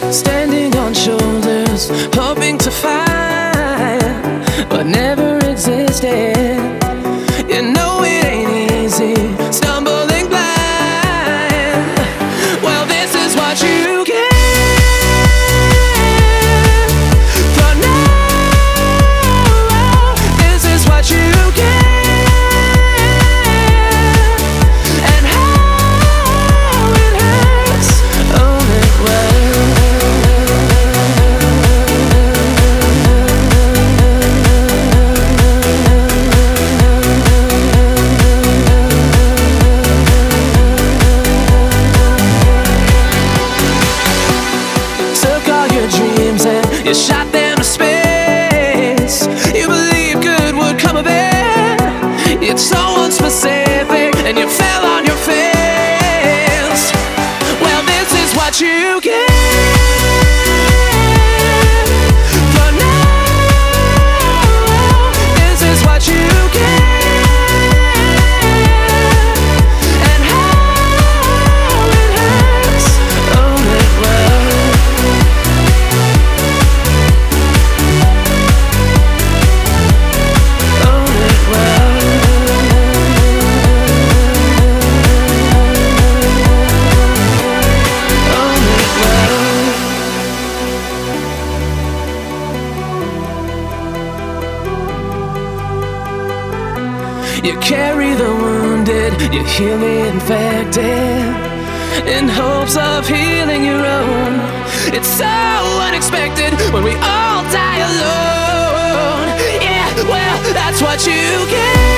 standing on shoulders, hoping to find what never existed. You know it ain't easy, stumbling blind. Well, this is what you get for now. This is what you get. You shot them to space. You believed good would come of it. It's so unspecific, and you fell on your face. Well, this is what you get for now. This is what you get. And how it hurts. Own it well. You carry the wounded, you heal the infected, in hopes of healing your own. It's so unexpected when we all die alone. Yeah, well, that's what you get.